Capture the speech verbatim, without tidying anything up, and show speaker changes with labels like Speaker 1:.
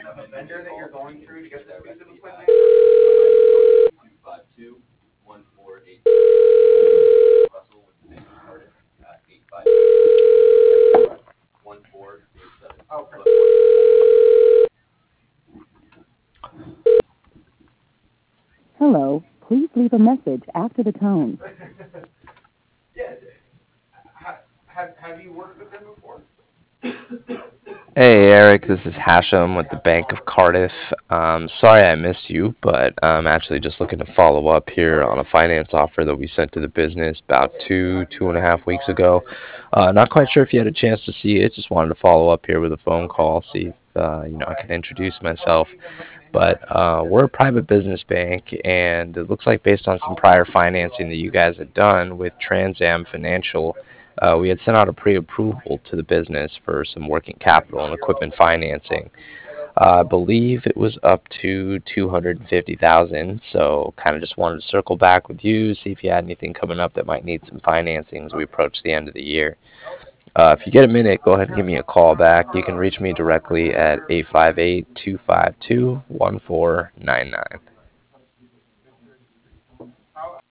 Speaker 1: Hello, please leave a message after the tone.
Speaker 2: Hey Eric, this is Hashem with the Bank of Cardiff. Um, sorry I missed you, but I'm actually just looking to follow up here on a finance offer that we sent to the business about two, two and a half weeks ago. Uh, not quite sure if you had a chance to see it. Just wanted to follow up here with a phone call, see if uh, you know I can introduce myself. But uh, we're a private business bank, and it looks like based on some prior financing that you guys had done with Transam Financial, uh, we had sent out a pre-approval to the business for some working capital and equipment financing. Uh, I believe it was up to two hundred fifty thousand dollars, so kind of just wanted to circle back with you, see if you had anything coming up that might need some financing as we approach the end of the year. Uh, if you get a minute, go ahead and give me a call back. You can reach me directly at eight five eight, two five two, one four nine nine.